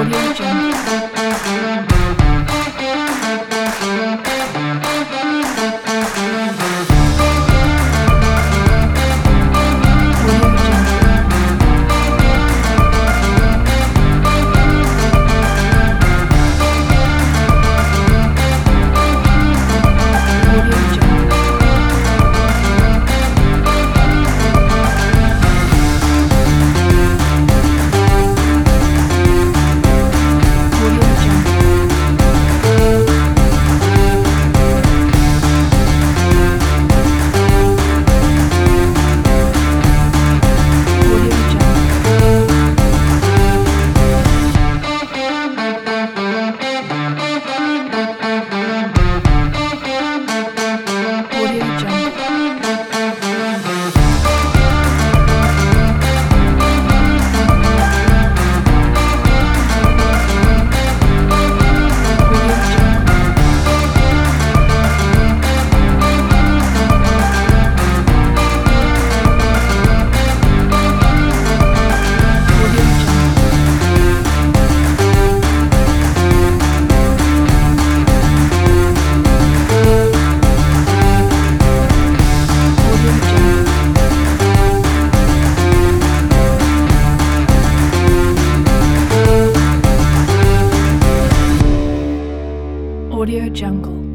Audio Jungle. Audio Jungle. Audio Jungle. Audio Jungle. Audio Jungle. Audio Jungle. Audio Jungle. Audio Jungle. Audio Jungle. Audio Jungle.